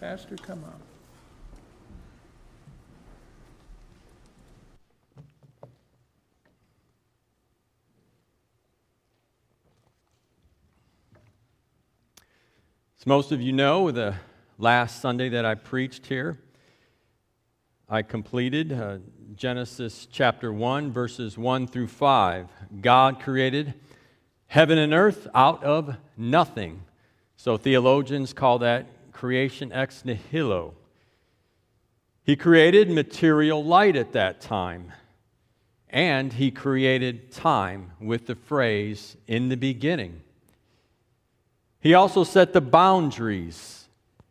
Pastor, come on. As most of you know, the last Sunday that I preached here, I completed Genesis chapter 1, verses 1 through 5. God created heaven and earth out of nothing. So theologians call that creation ex nihilo. He created material light at that time, and He created time with the phrase, "in the beginning." He also set the boundaries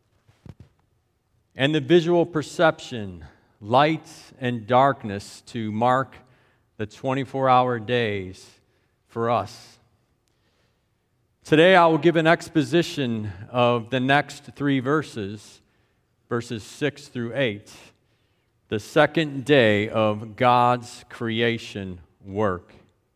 and the visual perception, light and darkness, to mark the 24-hour days for us. Today I will give an exposition of the next three verses, verses 6 through 8, the second day of God's creation work.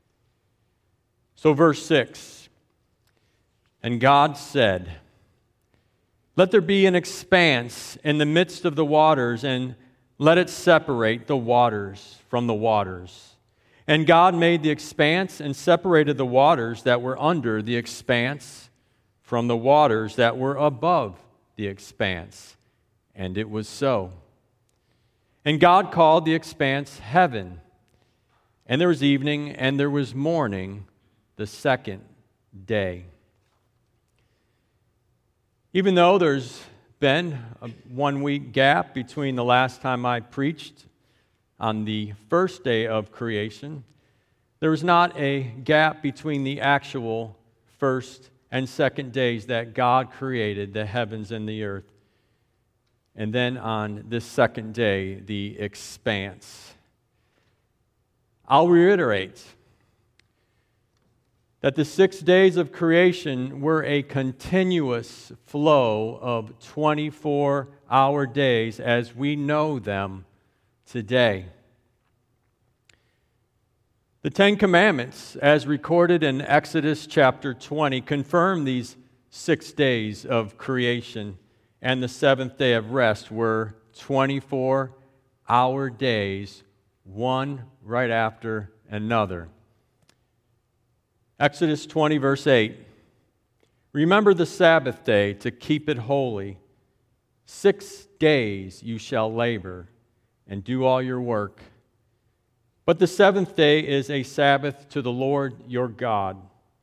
So verse 6. And God said, "Let there be an expanse in the midst of the waters, and let it separate the waters from the waters." And God made the expanse and separated the waters that were under the expanse from the waters that were above the expanse. And it was so. And God called the expanse heaven. And there was evening and there was morning, the second day. Even though there's been a 1-week gap between the last time I preached on the first day of creation, there was not a gap between the actual first and second days that God created the heavens and the earth. And then on this second day, the expanse. I'll reiterate that the 6 days of creation were a continuous flow of 24-hour days as we know them today. The Ten Commandments, as recorded in Exodus chapter 20, confirm these 6 days of creation, and the seventh day of rest were 24-hour days, one right after another. Exodus 20, verse 8. "Remember the Sabbath day to keep it holy. 6 days you shall labor and do all your work. But the seventh day is a Sabbath to the Lord your God."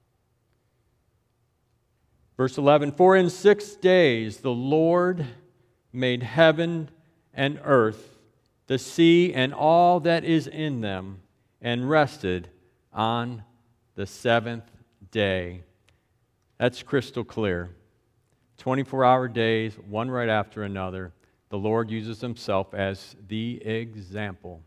Verse 11. "For in 6 days the Lord made heaven and earth, the sea and all that is in them, and rested on the seventh day." That's crystal clear. 24-hour days, one right after another. The Lord uses Himself as the example.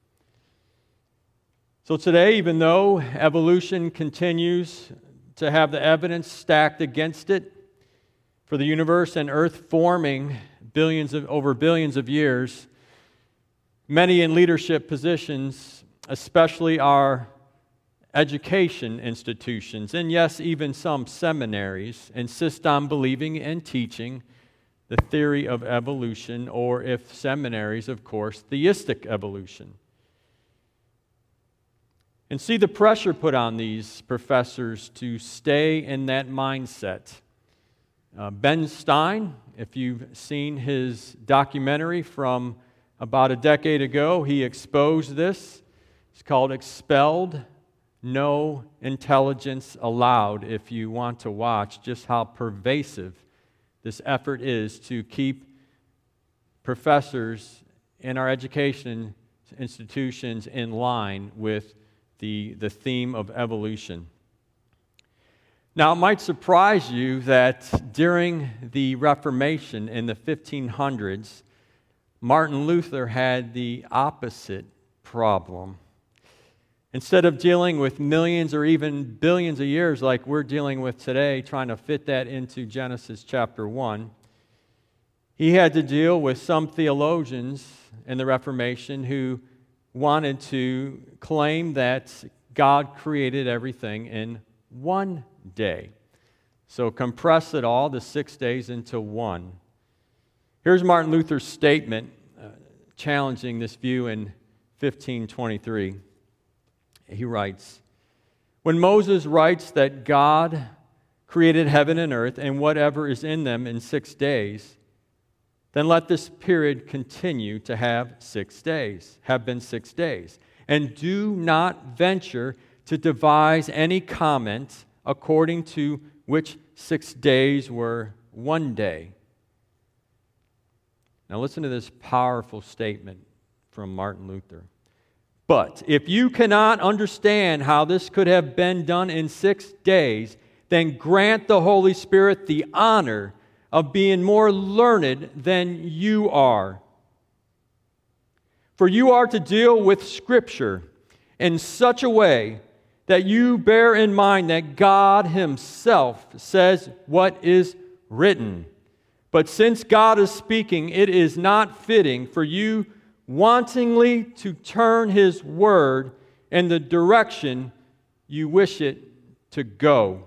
So today, even though evolution continues to have the evidence stacked against it for the universe and earth forming over billions of years, many in leadership positions, especially our education institutions, and yes, even some seminaries, insist on believing and teaching the theory of evolution, or if seminaries, of course, theistic evolution. And see the pressure put on these professors to stay in that mindset. Ben Stein, if you've seen his documentary from about a decade ago, he exposed this. It's called Expelled, No Intelligence Allowed, if you want to watch just how pervasive this effort is to keep professors in our education institutions in line with the theme of evolution. Now, it might surprise you that during the Reformation in the 1500s, Martin Luther had the opposite problem. Instead of dealing with millions or even billions of years like we're dealing with today, trying to fit that into Genesis chapter 1, he had to deal with some theologians in the Reformation who wanted to claim that God created everything in one day. So compress it all, the 6 days, into one. Here's Martin Luther's statement challenging this view in 1523. He writes, "When Moses writes that God created heaven and earth and whatever is in them in 6 days, then let this period continue to have been 6 days. And do not venture to devise any comment according to which 6 days were 1 day." Now listen to this powerful statement from Martin Luther. "But if you cannot understand how this could have been done in 6 days, then grant the Holy Spirit the honor of being more learned than you are. For you are to deal with Scripture in such a way that you bear in mind that God Himself says what is written. But since God is speaking, it is not fitting for you wantingly to turn His word in the direction you wish it to go."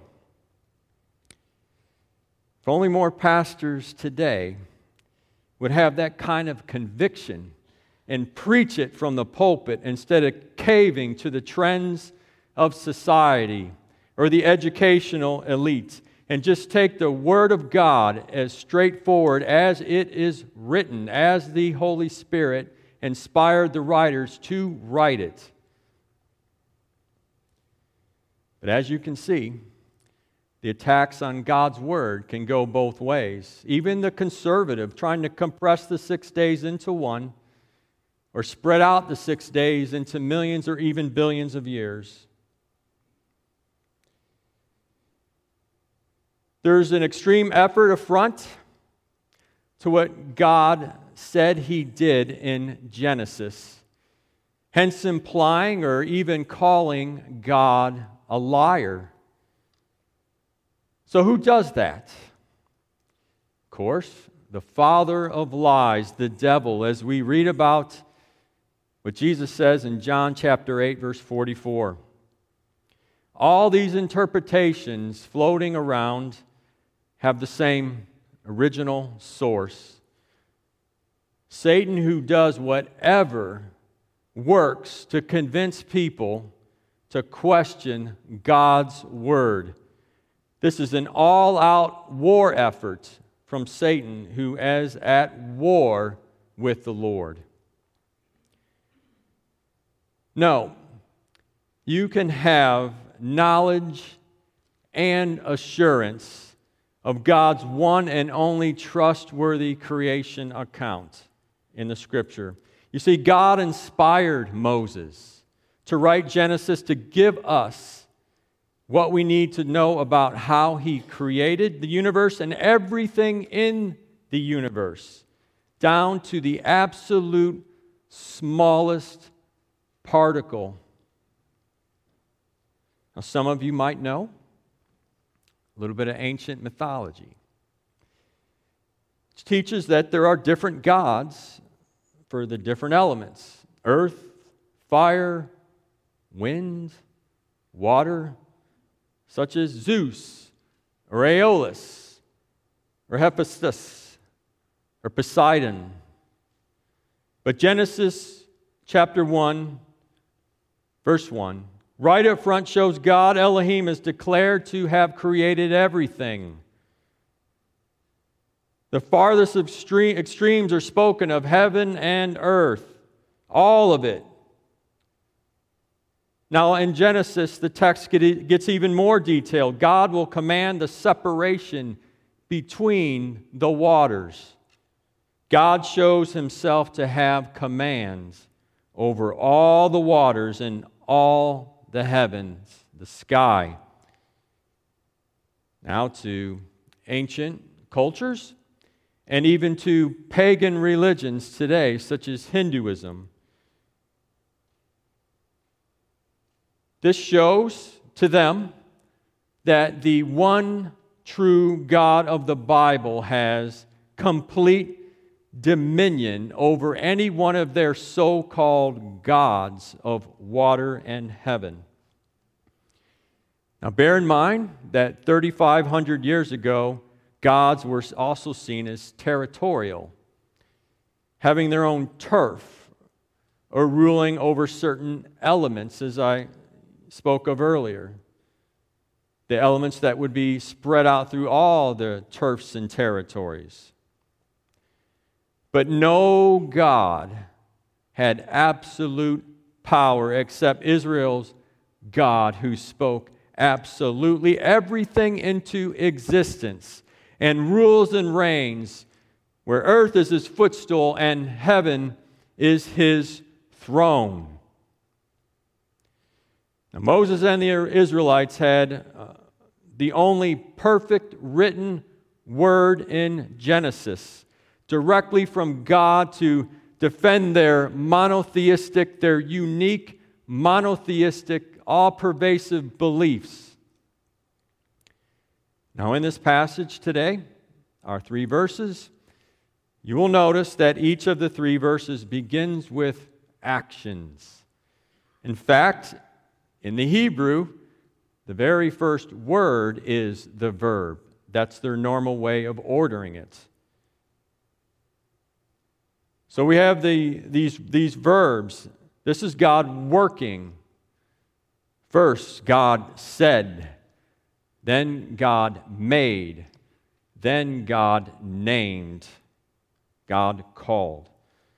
If only more pastors today would have that kind of conviction and preach it from the pulpit instead of caving to the trends of society or the educational elite, and just take the Word of God as straightforward as it is written, as the Holy Spirit inspired the writers to write it. But as you can see, the attacks on God's Word can go both ways. Even the conservative trying to compress the 6 days into one, or spread out the 6 days into millions or even billions of years. There's an extreme effort affront to what God said He did in Genesis, hence implying or even calling God a liar. So who does that? Of course, the father of lies, the devil, as we read about what Jesus says in John chapter 8, verse 44. All these interpretations floating around have the same original source. Satan, who does whatever works to convince people to question God's Word. This is an all-out war effort from Satan, who is at war with the Lord. No, you can have knowledge and assurance of God's one and only trustworthy creation account in the Scripture. You see, God inspired Moses to write Genesis to give us what we need to know about how He created the universe and everything in the universe, down to the absolute smallest particle. Now, some of you might know a little bit of ancient mythology, which teaches that there are different gods for the different elements: earth, fire, wind, water, such as Zeus, or Aeolus, or Hephaestus, or Poseidon. But Genesis chapter 1, verse 1, right up front shows God, Elohim, is declared to have created everything. The farthest extremes are spoken of: heaven and earth, all of it. Now in Genesis, the text gets even more detailed. God will command the separation between the waters. God shows Himself to have commands over all the waters and all the heavens, the sky. Now to ancient cultures and even to pagan religions today, such as Hinduism. This shows to them that the one true God of the Bible has complete dominion over any one of their so-called gods of water and heaven. Now bear in mind that 3,500 years ago, gods were also seen as territorial. having their own turf or ruling over certain elements, as I spoke of earlier. The elements that would be spread out through all the turfs and territories. But no God had absolute power except Israel's God, who spoke absolutely everything into existence and rules and reigns, where earth is his footstool and heaven is his throne. Now, Moses and the Israelites had the only perfect written word in Genesis, directly from God to defend their monotheistic, their unique monotheistic, all-pervasive beliefs. Now, in this passage today, our 3 verses, you will notice that each of the 3 verses begins with actions. In fact, in the Hebrew, the very first word is the verb. That's their normal way of ordering it. So we have these verbs. This is God working. First, God said. Then God made. Then God named. God called.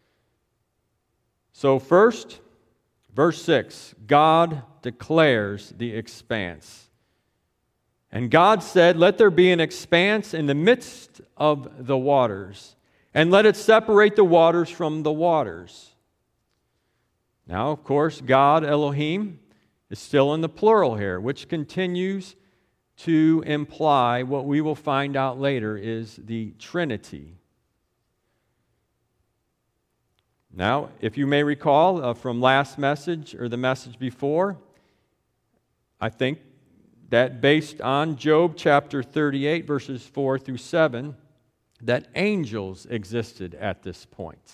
So first, verse 6, God declares the expanse. And God said, "Let there be an expanse in the midst of the waters, and let it separate the waters from the waters." Now, of course, God, Elohim, is still in the plural here, which continues to imply what we will find out later is the Trinity. Now, if you may recall from last message or the message before, I think that based on Job chapter 38, verses 4 through 7, that angels existed at this point.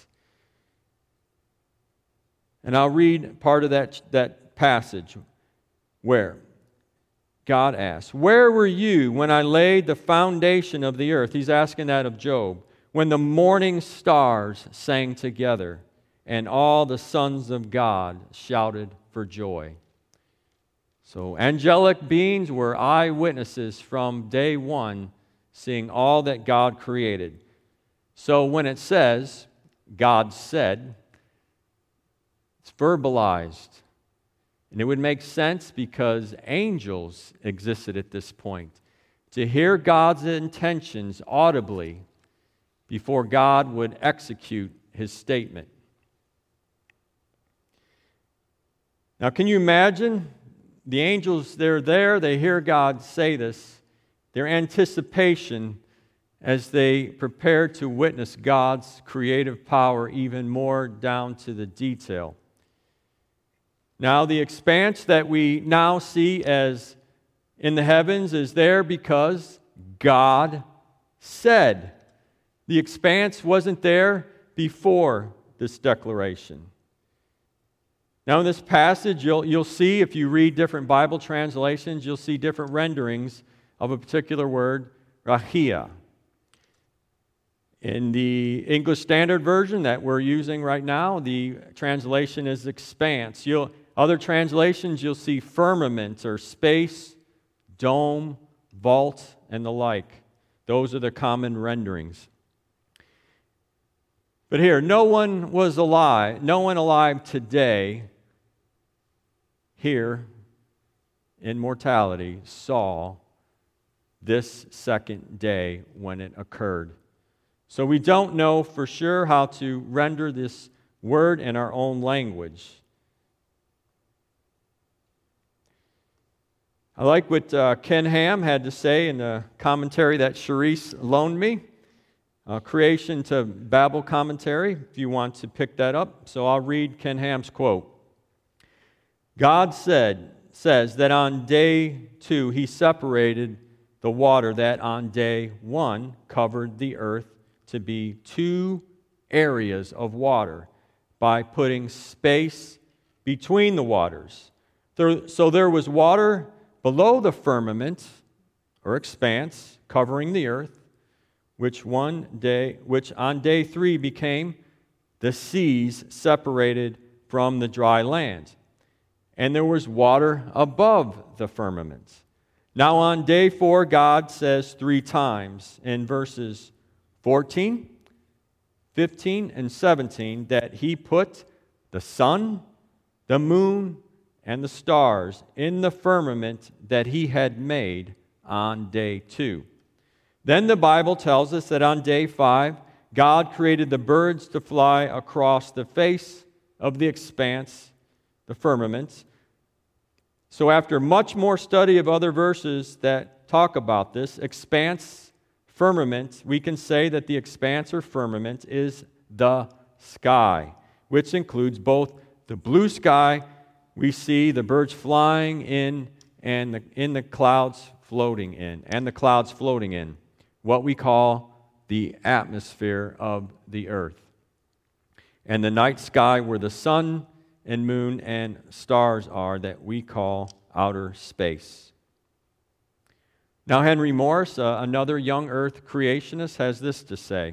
And I'll read part of that passage where God asks, "Where were you when I laid the foundation of the earth?" He's asking that of Job. "When the morning stars sang together, and all the sons of God shouted for joy." So angelic beings were eyewitnesses from day one, seeing all that God created. So when it says, God said, it's verbalized. And it would make sense because angels existed at this point. To hear God's intentions audibly before God would execute his statement. Now, can you imagine? The angels, they're there, they hear God say this. Their anticipation as they prepare to witness God's creative power even more down to the detail. Now, the expanse that we now see as in the heavens is there because God said. The expanse wasn't there before this declaration. Now in this passage, you'll see, if you read different Bible translations, you'll see different renderings of a particular word, rahia. In the English Standard Version that we're using right now, the translation is expanse. Other translations, you'll see firmament or space, dome, vault, and the like. Those are the common renderings. But here, no one alive today here in mortality saw this second day when it occurred. So we don't know for sure how to render this word in our own language. I like what Ken Ham had to say in the commentary that Charisse loaned me, Creation to Babel commentary, if you want to pick that up. So I'll read Ken Ham's quote. God says that on day 2 he separated the water that on day 1 covered the earth to be 2 areas of water by putting space between the waters. So there was water below the firmament or expanse covering the earth, which on day 3 became the seas separated from the dry land, and there was water above the firmament. Now on day 4, God says 3 times in verses 14, 15, and 17 that He put the sun, the moon, and the stars in the firmament that He had made on day 2. Then the Bible tells us that on day 5, God created the birds to fly across the face of the expanse, the firmament. So after much more study of other verses that talk about this, expanse, firmament, we can say that the expanse or firmament is the sky, which includes both the blue sky we see the birds flying in and in the clouds floating in, and the clouds floating in, what we call the atmosphere of the earth. And the night sky where the sun and moon and stars are that we call outer space. Now Henry Morris, another young earth creationist, has this to say.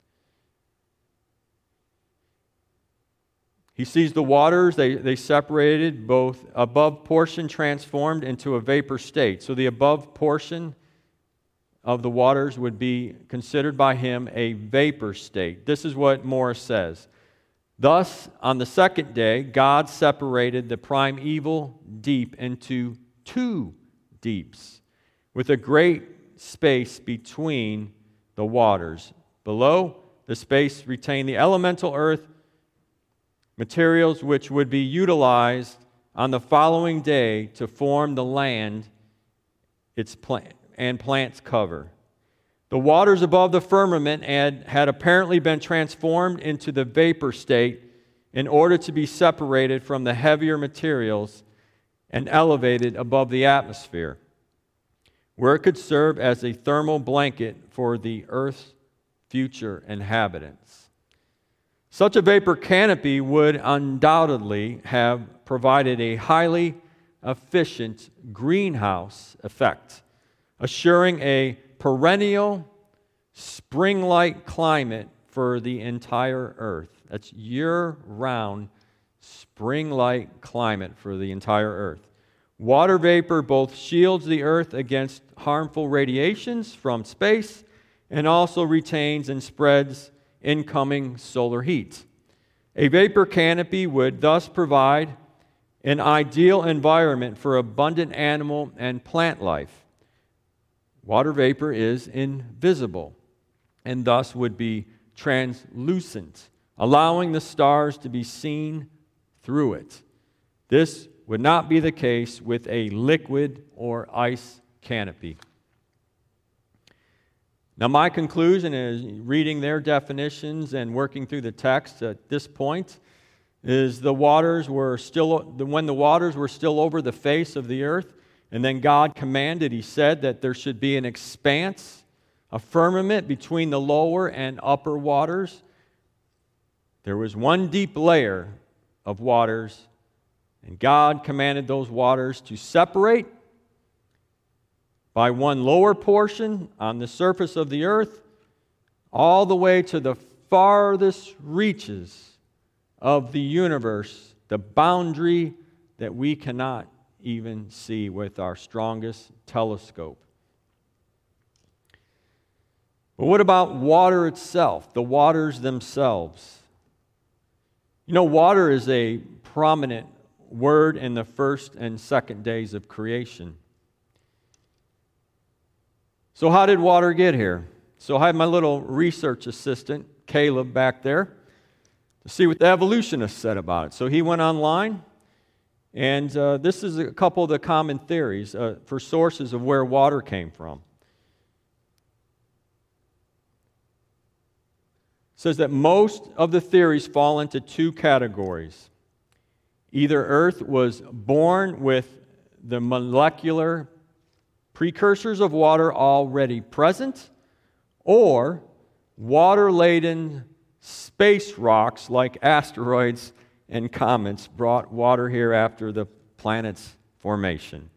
He sees the waters, they separated, both above portion transformed into a vapor state. So the above portion of the waters would be considered by him a vapor state. This is what Morris says. Thus, on the second day, God separated the primeval deep into 2 deeps, with a great space between the waters. Below, the space retained the elemental earth materials which would be utilized on the following day to form the land its plant and plants cover. The waters above the firmament had apparently been transformed into the vapor state in order to be separated from the heavier materials and elevated above the atmosphere, where it could serve as a thermal blanket for the earth's future inhabitants. Such a vapor canopy would undoubtedly have provided a highly efficient greenhouse effect, assuring a perennial spring-like climate for the entire earth. That's year-round spring-like climate for the entire earth. Water vapor both shields the earth against harmful radiations from space and also retains and spreads incoming solar heat. A vapor canopy would thus provide an ideal environment for abundant animal and plant life. Water vapor is invisible and thus would be translucent, allowing the stars to be seen through it. This would not be the case with a liquid or ice canopy. Now, my conclusion is, reading their definitions and working through the text at this point, is when the waters were still over the face of the earth, and then God commanded, He said that there should be an expanse, a firmament between the lower and upper waters. There was one deep layer of waters, and God commanded those waters to separate by one lower portion on the surface of the earth, all the way to the farthest reaches of the universe, the boundary that we cannot even see with our strongest telescope. But what about water itself, the waters themselves? You know, water is a prominent word in the first and second days of creation. So how did water get here? So I have my little research assistant, Caleb, back there to see what the evolutionists said about it. So he went online, and this is a couple of the common theories for sources of where water came from. It says that most of the theories fall into 2 categories. Either Earth was born with the molecular precursors of water already present, or water-laden space rocks like asteroids and comets brought water here after the planet's formation.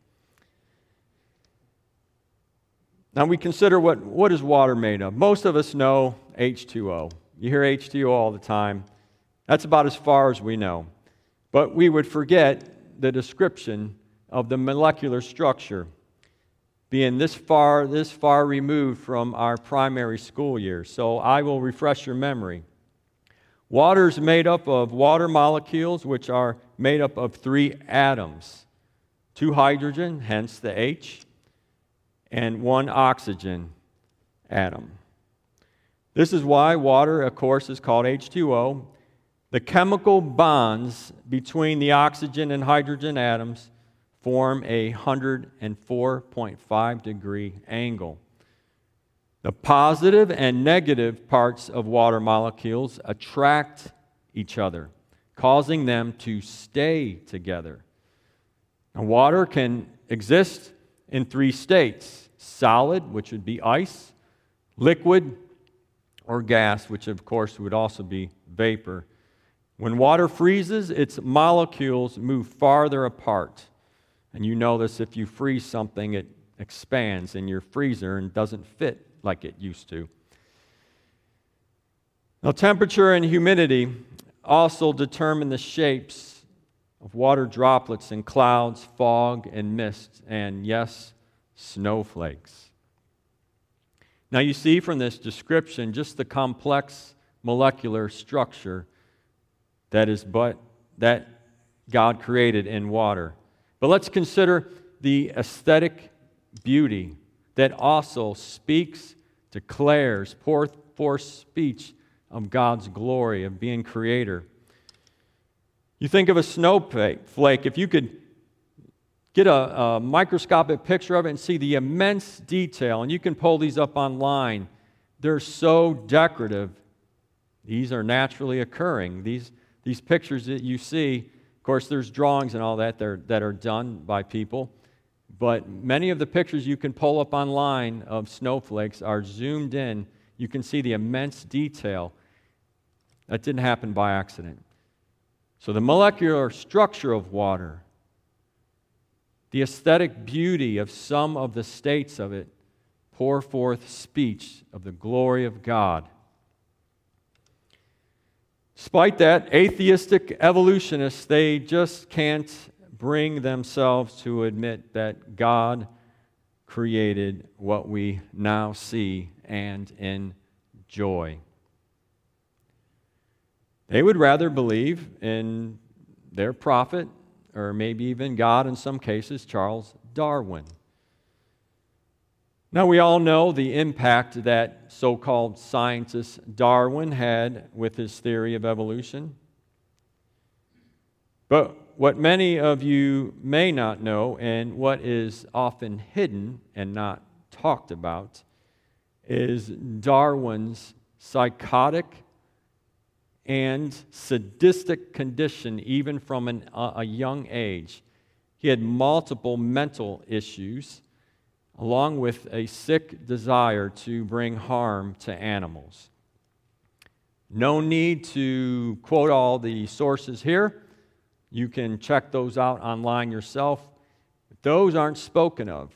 Now we consider what is water made of. Most of us know H2O. You hear H2O all the time. That's about as far as we know. But we would forget the description of the molecular structure being this far removed from our primary school years. So I will refresh your memory. Water is made up of water molecules, which are made up of 3 atoms. 2 hydrogen, hence the H, and 1 oxygen atom. This is why water, of course, is called H2O. The chemical bonds between the oxygen and hydrogen atoms form a 104.5 degree angle. The positive and negative parts of water molecules attract each other, causing them to stay together. Now, water can exist in 3 states: solid, which would be ice, liquid, or gas, which of course would also be vapor. When water freezes, its molecules move farther apart. And you know this, if you freeze something, it expands in your freezer and doesn't fit like it used to. Now, temperature and humidity also determine the shapes of water droplets in clouds, fog, and mist, and yes, snowflakes. Now, you see from this description just the complex molecular structure that God created in water. But let's consider the aesthetic beauty that also declares, pours forth speech of God's glory, of being creator. You think of a snowflake. If you could get a microscopic picture of it and see the immense detail, and you can pull these up online, they're so decorative. These are naturally occurring. These pictures that you see, of course, there's drawings and all that that are done by people, but many of the pictures you can pull up online of snowflakes are zoomed in. You can see the immense detail. That didn't happen by accident. So the molecular structure of water, the aesthetic beauty of some of the states of it, pour forth speech of the glory of God. Despite that, atheistic evolutionists, they just can't bring themselves to admit that God created what we now see and enjoy. They would rather believe in their prophet, or maybe even God in some cases, Charles Darwin. Now, we all know the impact that so-called scientist Darwin had with his theory of evolution. But what many of you may not know, and what is often hidden and not talked about, is Darwin's psychotic and sadistic condition, even from a young age. He had multiple mental issues, along with a sick desire to bring harm to animals. No need to quote all the sources here. You can check those out online yourself. Those aren't spoken of.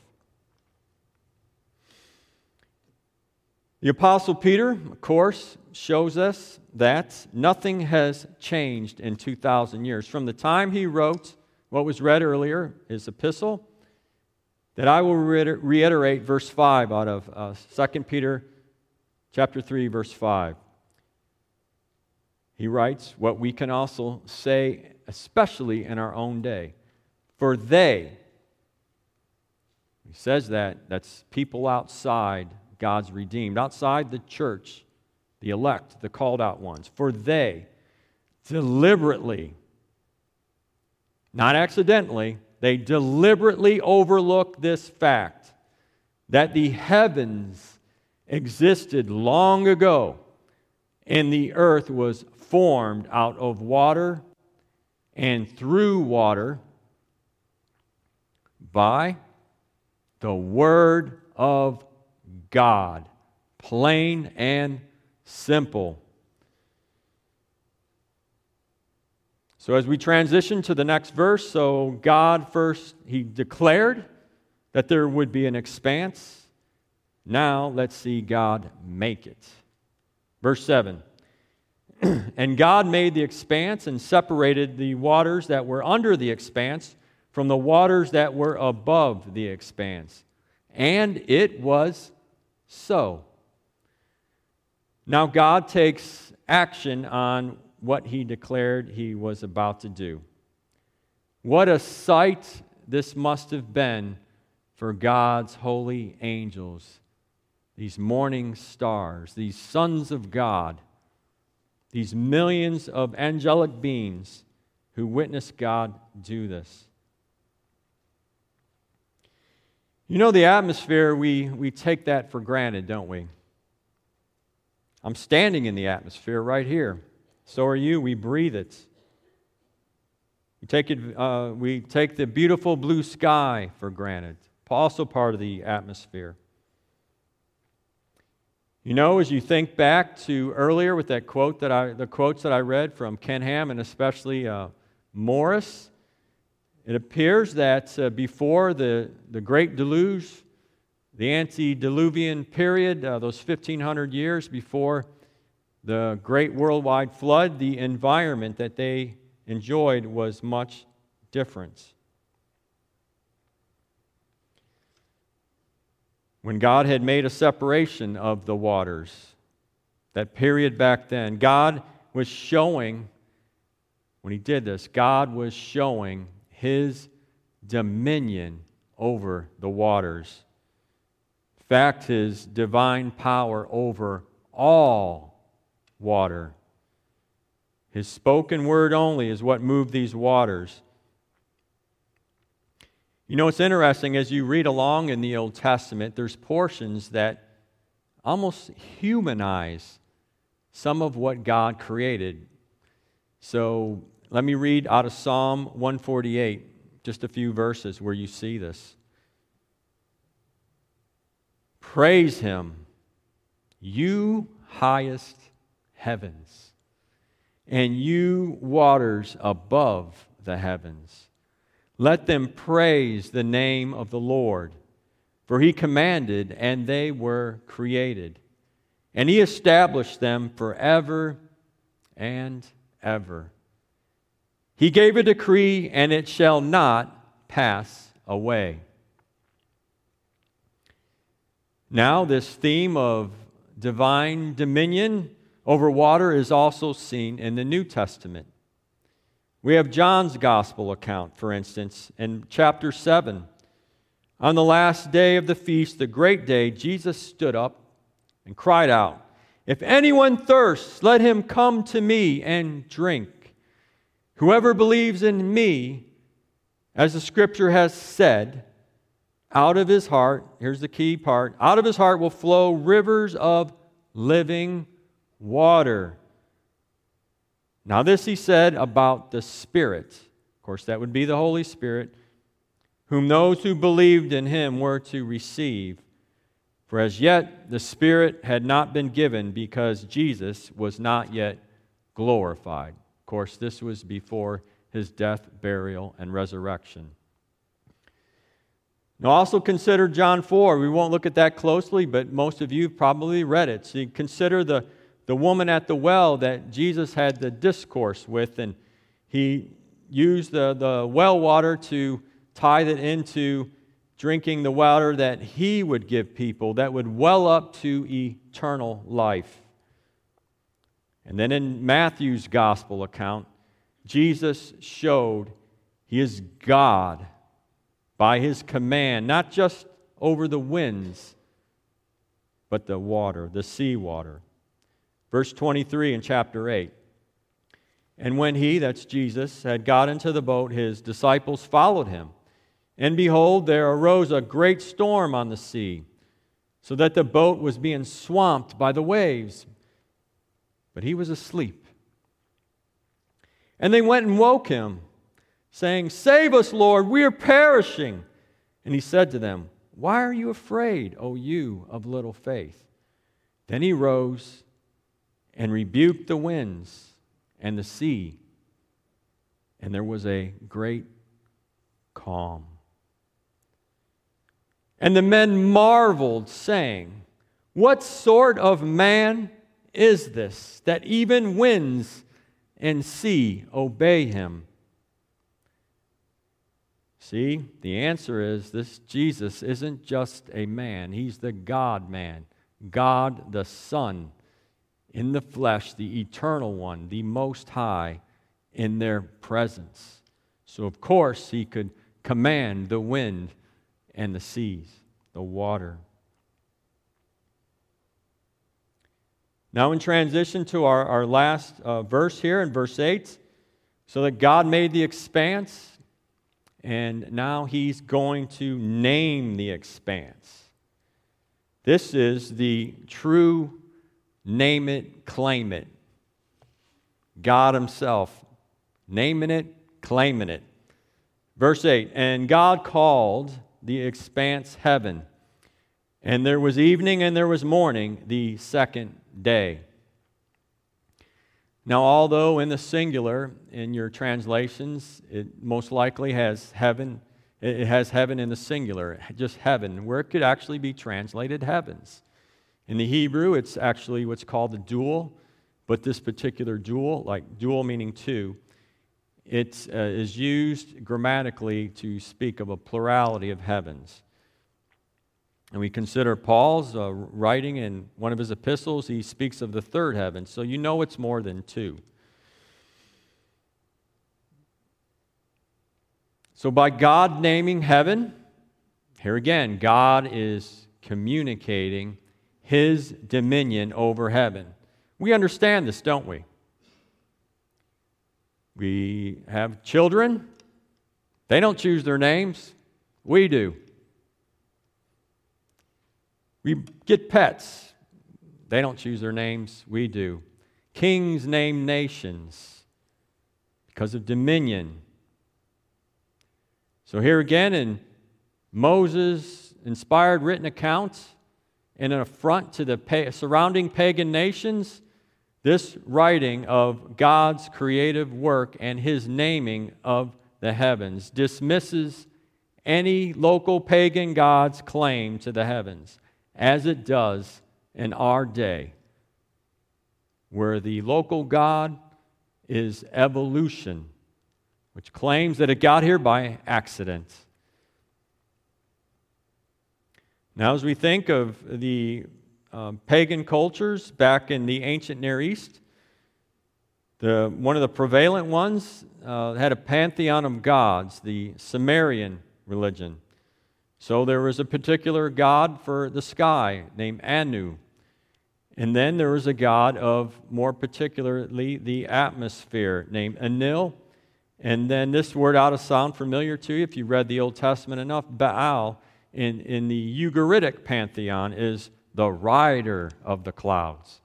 The Apostle Peter, of course, shows us that nothing has changed in 2,000 years. From the time he wrote what was read earlier, his epistle, that I will reiterate verse 5 out of 2 Peter chapter 3, verse 5. He writes what we can also say, especially in our own day. For they, he says that's people outside God's redeemed, outside the church, the elect, the called out ones. For they deliberately, not accidentally, they deliberately overlook this fact that the heavens existed long ago and the earth was formed out of water and through water by the Word of God. Plain and simple. So as we transition to the next verse, so God first, He declared that there would be an expanse. Now let's see God make it. Verse 7. And God made the expanse and separated the waters that were under the expanse from the waters that were above the expanse. And it was so. Now God takes action on what he declared he was about to do. What a sight this must have been for God's holy angels, these morning stars, these sons of God, these millions of angelic beings who witnessed God do this. You know, the atmosphere, we take that for granted, don't we? I'm standing in the atmosphere right here. So are you. We breathe it. We take the beautiful blue sky for granted. Also part of the atmosphere. You know, as you think back to earlier with that quote the quotes that I read from Ken Ham and especially Morris, it appears that before the Great Deluge, the antediluvian period, those 1,500 years before the Great Worldwide Flood, the environment that they enjoyed was much different. When God had made a separation of the waters, that period back then, God was showing, when He did this, God was showing His dominion over the waters. In fact, His divine power over all water. His spoken word only is what moved these waters. You know, it's interesting, as you read along in the Old Testament, there's portions that almost humanize some of what God created. So let me read out of Psalm 148, just a few verses where you see this. Praise Him, you highest heavens, and you waters above the heavens. Let them praise the name of the Lord, for He commanded, and they were created. And He established them forever and ever. He gave a decree, and it shall not pass away. Now, this theme of divine dominion over water is also seen in the New Testament. We have John's Gospel account, for instance, in chapter 7. On the last day of the feast, the great day, Jesus stood up and cried out, "If anyone thirsts, let him come to me and drink. Whoever believes in me, as the Scripture has said, out of his heart," here's the key part, "out of his heart will flow rivers of living water." Now this He said about the Spirit. Of course, that would be the Holy Spirit, whom those who believed in Him were to receive. For as yet the Spirit had not been given because Jesus was not yet glorified. Of course, this was before His death, burial, and resurrection. Now also consider John 4. We won't look at that closely, but most of you have probably read it. So you consider the woman at the well that Jesus had the discourse with, and He used the well water to tie it into drinking the water that He would give people that would well up to eternal life. And then in Matthew's Gospel account, Jesus showed He is God by His command, not just over the winds, but the water, the sea water. Verse 23 in chapter 8. And when He, that's Jesus, had got into the boat, His disciples followed Him. And behold, there arose a great storm on the sea, so that the boat was being swamped by the waves. But He was asleep. And they went and woke Him, saying, "Save us, Lord, we are perishing." And He said to them, "Why are you afraid, O you of little faith?" Then He rose and rebuked the winds and the sea, and there was a great calm. And the men marveled, saying, "What sort of man is this, that even winds and sea obey him? See, the answer is this: Jesus isn't just a man. He's the God-man, God the Son, in the flesh, the eternal one, the Most High, in their presence. So, of course, he could command the wind and the seas, the water. Now, in transition to our last verse here in verse 8, so that God made the expanse, and now he's going to name the expanse. This is the true name it, claim it. God himself naming it, claiming it. Verse 8, and God called the expanse heaven, and there was evening and there was morning the second day. Now, although in the singular, in your translations, it most likely has heaven, it has heaven in the singular, just heaven, where it could actually be translated heavens. In the Hebrew, it's actually what's called the dual, but this particular dual, like dual meaning two, it is used grammatically to speak of a plurality of heavens. And we consider Paul's writing in one of his epistles, he speaks of the third heaven, so you know it's more than two. So by God naming heaven, here again, God is communicating his dominion over heaven. We understand this, don't we? We have children. They don't choose their names. We do. We get pets. They don't choose their names. We do. Kings name nations because of dominion. So here again in Moses' inspired written accounts, in an affront to the surrounding pagan nations, this writing of God's creative work and his naming of the heavens dismisses any local pagan god's claim to the heavens, as it does in our day, where the local god is evolution, which claims that it got here by accident. Now, as we think of the pagan cultures back in the ancient Near East, one of the prevalent ones had a pantheon of gods, the Sumerian religion. So there was a particular god for the sky named Anu. And then there was a god of, more particularly, the atmosphere named Enlil. And then this word ought to sound familiar to you if you read the Old Testament enough. Baal, in the Ugaritic pantheon, is the rider of the clouds.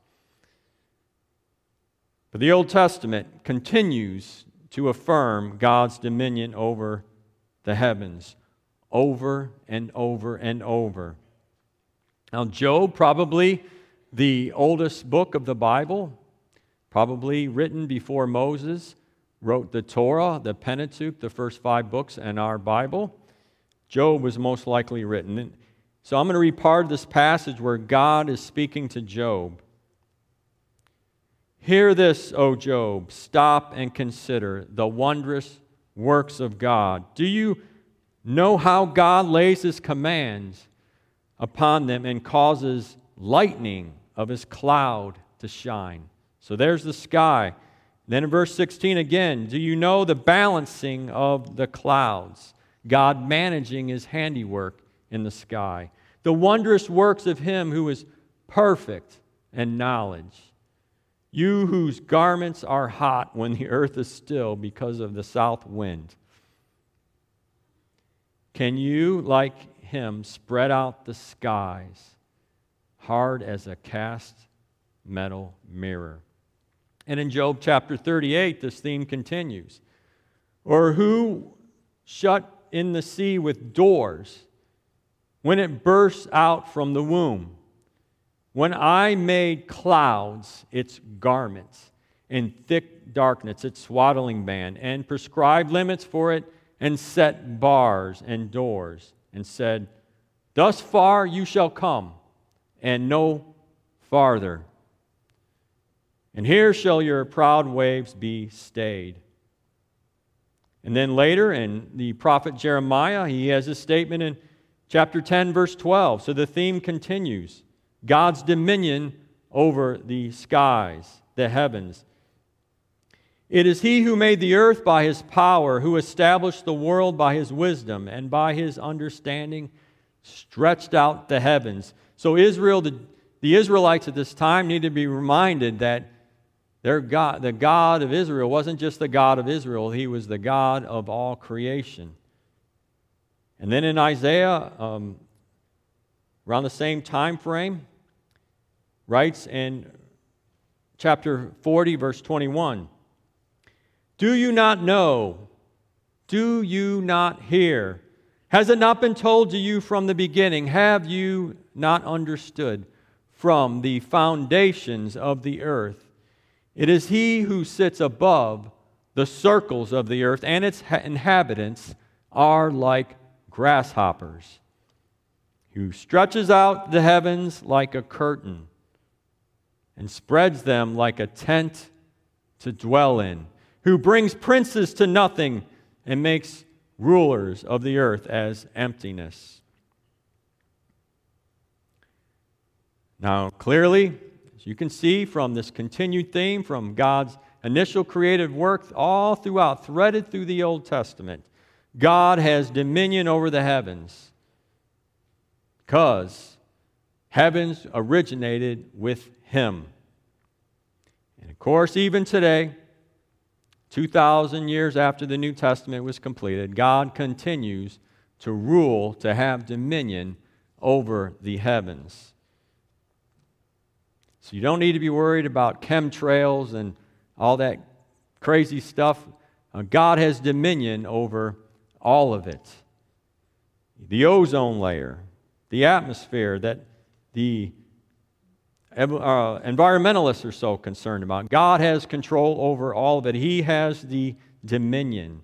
But the Old Testament continues to affirm God's dominion over the heavens, over and over and over. Now, Job, probably the oldest book of the Bible, probably written before Moses wrote the Torah, the Pentateuch, the first 5 books in our Bible. Job was most likely written. So I'm going to read part of this passage where God is speaking to Job. Hear this, O Job, stop and consider the wondrous works of God. Do you know how God lays his commands upon them and causes lightning of his cloud to shine? So there's the sky. Then in verse 16 again, do you know the balancing of the clouds? God managing his handiwork in the sky. The wondrous works of him who is perfect in knowledge. You whose garments are hot when the earth is still because of the south wind. Can you, like him, spread out the skies hard as a cast metal mirror? And in Job chapter 38, this theme continues. Or who shut in the sea with doors when it bursts out from the womb? When I made clouds its garments, and thick darkness its swaddling band, and prescribed limits for it, and set bars and doors, and said, thus far you shall come, and no farther. and here shall your proud waves be stayed. And then later in the prophet Jeremiah, he has a statement in chapter 10, verse 12. So the theme continues. God's dominion over the skies, the heavens. It is he who made the earth by his power, who established the world by his wisdom, and by his understanding stretched out the heavens. So Israel, the Israelites at this time need to be reminded that their God, the God of Israel, wasn't just the God of Israel, he was the God of all creation. And then in Isaiah, around the same time frame, writes in chapter 40, verse 21, "Do you not know? Do you not hear? Has it not been told to you from the beginning? Have you not understood from the foundations of the earth? It is he who sits above the circles of the earth, and its inhabitants are like grasshoppers, who stretches out the heavens like a curtain and spreads them like a tent to dwell in, who brings princes to nothing and makes rulers of the earth as emptiness." Now, clearly, as you can see from this continued theme from God's initial creative work all throughout, threaded through the Old Testament, God has dominion over the heavens because heavens originated with him. And of course, even today, 2,000 years after the New Testament was completed, God continues to rule, to have dominion over the heavens. So you don't need to be worried about chemtrails and all that crazy stuff. God has dominion over all of it. The ozone layer, the atmosphere that the environmentalists are so concerned about. God has control over all of it. He has the dominion.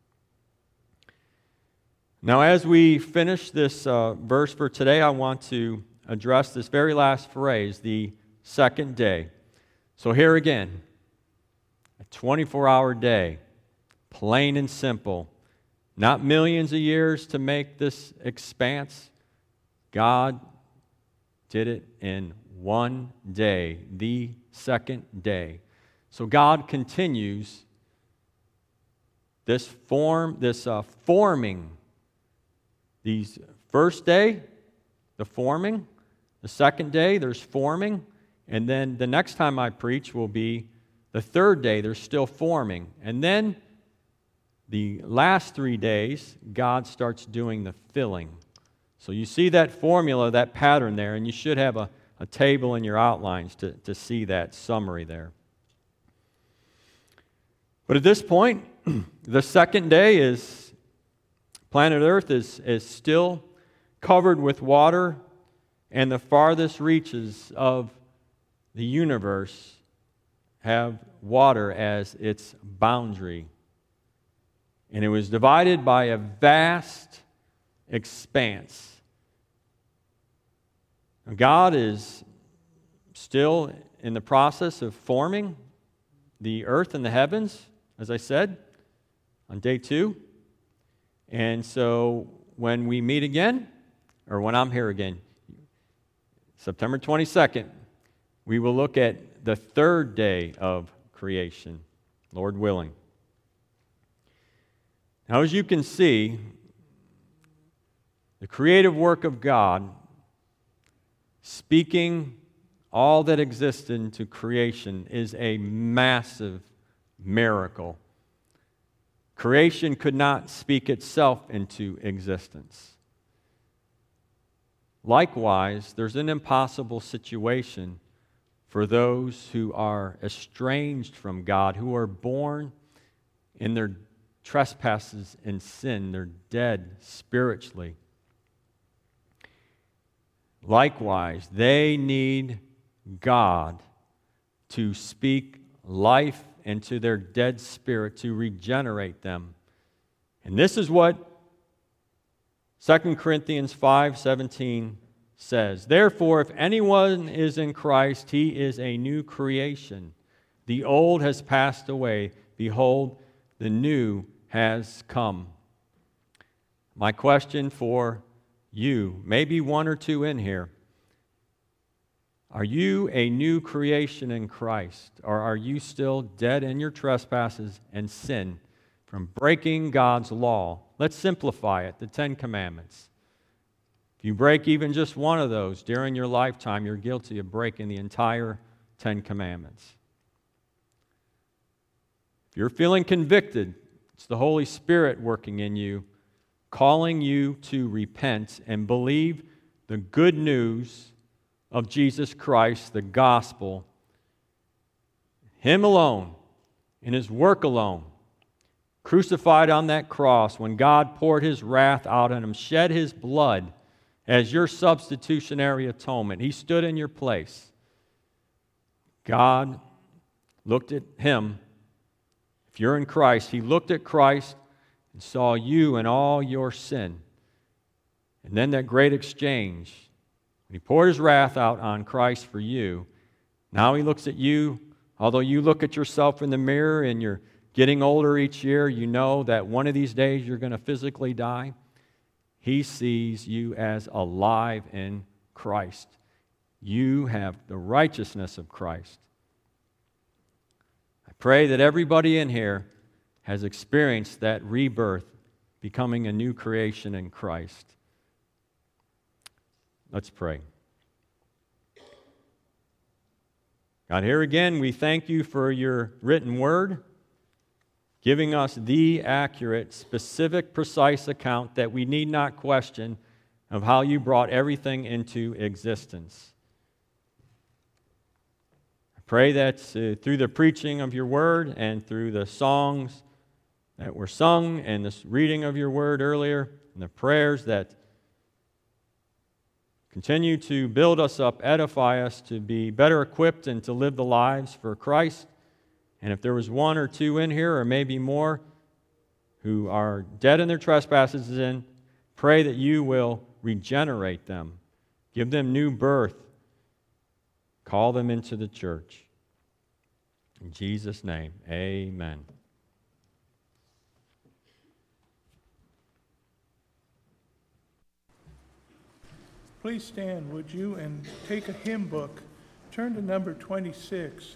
Now, as we finish this verse for today, I want to address this very last phrase, the second day. So here again, a 24-hour day, plain and simple. Not millions of years to make this expanse. God did it in one day, the second day. So God continues this forming. These first day, the forming. The second day, there's forming. And then the next time I preach will be the third day, there's still forming. And then the last 3 days, God starts doing the filling. So you see that formula, that pattern there, and you should have a table in your outlines to see that summary there. But at this point, the second day is, planet Earth is still covered with water, and the farthest reaches of the universe have water as its boundary. And it was divided by a vast expanse. God is still in the process of forming the earth and the heavens, as I said, on day 2. And so when we meet again, or when I'm here again, September 22nd, we will look at the third day of creation, Lord willing. Now, as you can see, the creative work of God, speaking all that exists into creation, is a massive miracle. Creation could not speak itself into existence. Likewise, there's an impossible situation for those who are estranged from God, who are born in their trespasses and sin. They're dead spiritually. Likewise, they need God to speak life into their dead spirit, to regenerate them. And this is what 2 Corinthians 5:17 says. Therefore, if anyone is in Christ, he is a new creation. The old has passed away. Behold, the new has come. My question for you, maybe one or two in here, are you a new creation in Christ, or are you still dead in your trespasses and sin from breaking God's law? Let's simplify it, the 10 Commandments. If you break even just one of those during your lifetime, you're guilty of breaking the entire 10 Commandments. If you're feeling convicted, it's the Holy Spirit working in you, calling you to repent and believe the good news of Jesus Christ, the gospel, Him alone, and His work alone, crucified on that cross when God poured His wrath out on Him, shed His blood as your substitutionary atonement. He stood in your place. God looked at Him. If you're in Christ, He looked at Christ and saw you and all your sin. And then that great exchange, when He poured His wrath out on Christ for you, now He looks at you. Although you look at yourself in the mirror and you're getting older each year, you know that one of these days you're going to physically die. He sees you as alive in Christ. You have the righteousness of Christ. I pray that everybody in here has experienced that rebirth, becoming a new creation in Christ. Let's pray. God, here again, we thank You for Your written word, giving us the accurate, specific, precise account that we need not question of how You brought everything into existence. I pray that through the preaching of Your word and through the songs that were sung and this reading of Your word earlier and the prayers that continue to build us up, edify us to be better equipped and to live the lives for Christ. And if there was one or two in here, or maybe more, who are dead in their trespasses, then pray that You will regenerate them, give them new birth, call them into the church. In Jesus' name, amen. Please stand, would you, and take a hymn book. Turn to number 26.